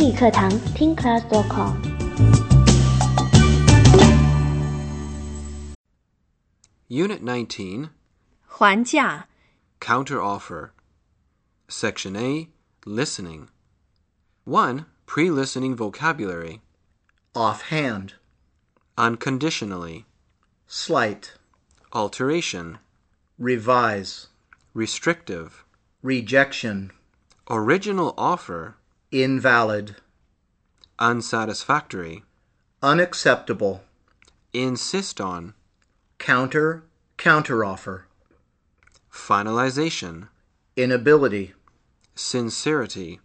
英语课堂听 class.com。 Unit 19, 还价 Counteroffer. Section A, Listening. 1. Pre-listening vocabulary. Offhand, Unconditionally. slight, Alteration. revise, Restrictive. rejection, Original offer. invalid, Unsatisfactory. unacceptable, Insist on. counteroffer, Finalization. inability, Sincerity.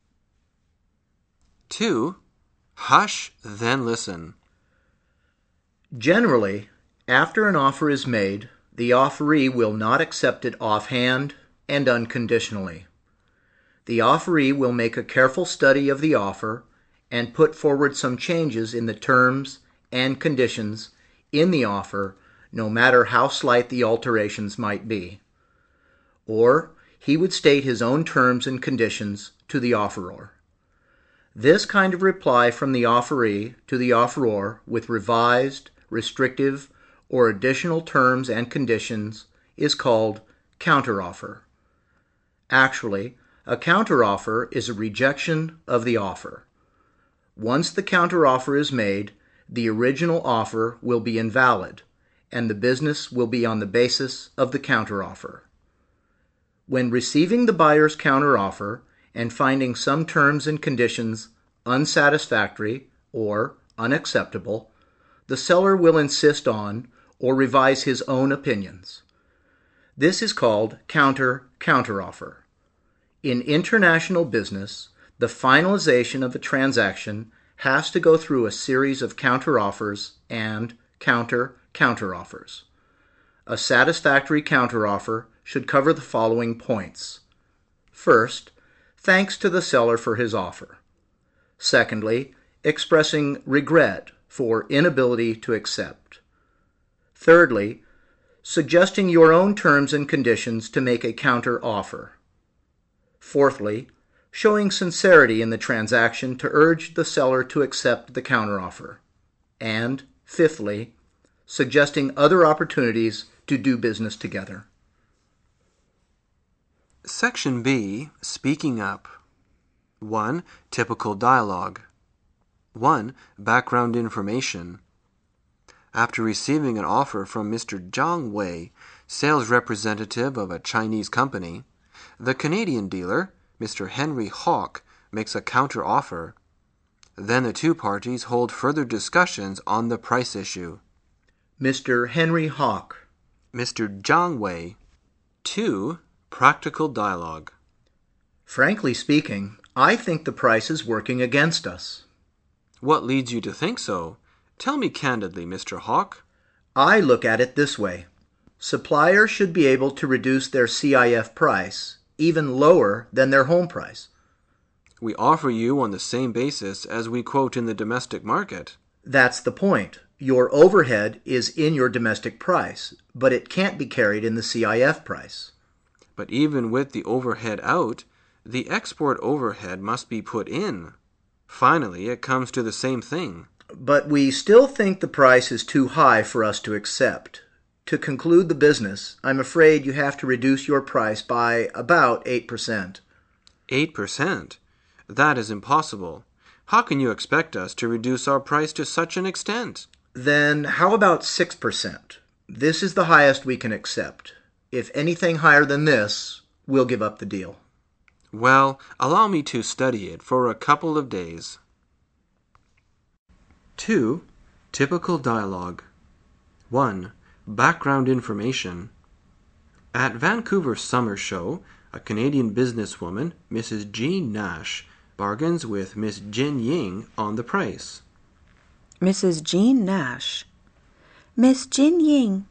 2. Hush, then listen. Generally, after an offer is made, the offeree will not accept it offhand and unconditionally. The offeree will make a careful study of the offer and put forward some changes in the terms and conditions in the offer, no matter how slight the alterations might be. Or he would state his own terms and conditions to the offeror. This kind of reply from the offeree to the offeror with revised, restrictive, or additional terms and conditions is called counteroffer. Actually, a counteroffer is a rejection of the offer. Once the counteroffer is made, the original offer will be invalid, and the business will be on the basis of the counteroffer. When receiving the buyer's counteroffer and finding some terms and conditions unsatisfactory or unacceptable, the seller will insist on or revise his own opinions. This is called counteroffer. In international business, the finalization of a transaction has to go through a series of counteroffers and counteroffers. A satisfactory counteroffer should cover the following points. First, thanks to the seller for his offer. Secondly, expressing regret for inability to accept. Thirdly, suggesting your own terms and conditions to make a counter-offer. Fourthly, showing sincerity in the transaction to urge the seller to accept the counteroffer. And fifthly, suggesting other opportunities to do business together. Section B, Speaking Up. 1. Typical dialogue. 1. Background information. After receiving an offer from Mr. Zhang Wei, sales representative of a Chinese company, the Canadian dealer, Mr. Henry Hawk, makes a counter-offer. Then the two parties hold further discussions on the price issue. Mr. Henry Hawk. Mr. Zhang Wei. 2. Practical dialogue. Frankly speaking, I think the price is working against us. What leads you to think so? Tell me candidly, Mr. Hawk. I look at it this way. Suppliers should be able to reduce their CIF price even lower than their home price. We offer you on the same basis as we quote in the domestic market. That's the point. Your overhead is in your domestic price, but it can't be carried in the CIF price. But even with the overhead out, the export overhead must be put in. Finally, it comes to the same thing. But we still think the price is too high for us to accept. To conclude the business, I'm afraid you have to reduce your price by about 8%. 8%? That is impossible. How can you expect us to reduce our price to such an extent? Then how about 6%? This is the highest we can accept. If anything higher than this, we'll give up the deal. Well, allow me to study it for a couple of days. 2. Typical dialogue. 1. Background information. At Vancouver Summer Show, a Canadian businesswoman, Mrs. Jean Nash, bargains with Miss Jin Ying on the price. Mrs. Jean Nash. Miss Jin Ying.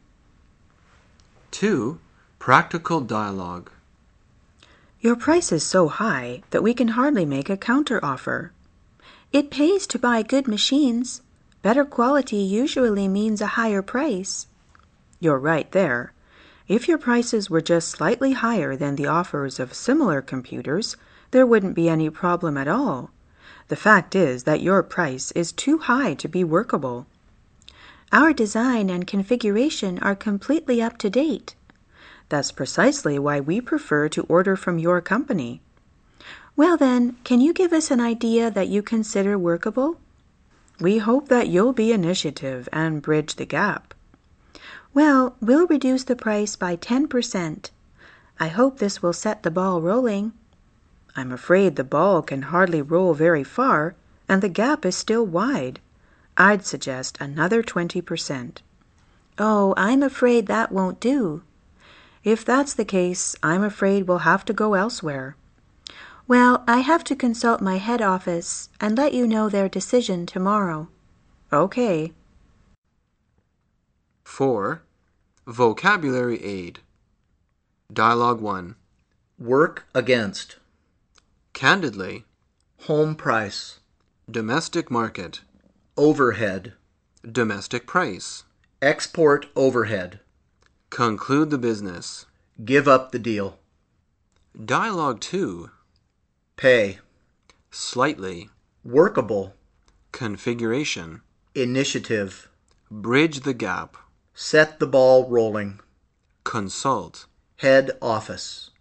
2. Practical dialogue. Your price is so high that we can hardly make a counter-offer. It pays to buy good machines. Better quality usually means a higher price. You're right there. If your prices were just slightly higher than the offers of similar computers, there wouldn't be any problem at all. The fact is that your price is too high to be workable. Our design and configuration are completely up to date. That's precisely why we prefer to order from your company. Well then, can you give us an idea that you consider workable? We hope that you'll be initiative and bridge the gap. Well, we'll reduce the price by 10%. I hope this will set the ball rolling. I'm afraid the ball can hardly roll very far, and the gap is still wide. I'd suggest another 20%. Oh, I'm afraid that won't do. If that's the case, I'm afraid we'll have to go elsewhere. Well, I have to consult my head office and let you know their decision tomorrow. Okay. 4. Vocabulary aid. Dialogue 1. Work against. Candidly. Home price. Domestic market. Overhead. Domestic price. Export overhead. Conclude the business. Give up the deal. Dialogue 2. Pay. Slightly. Workable. Configuration. Initiative. Bridge the gap. Set the ball rolling. Consult. Head office.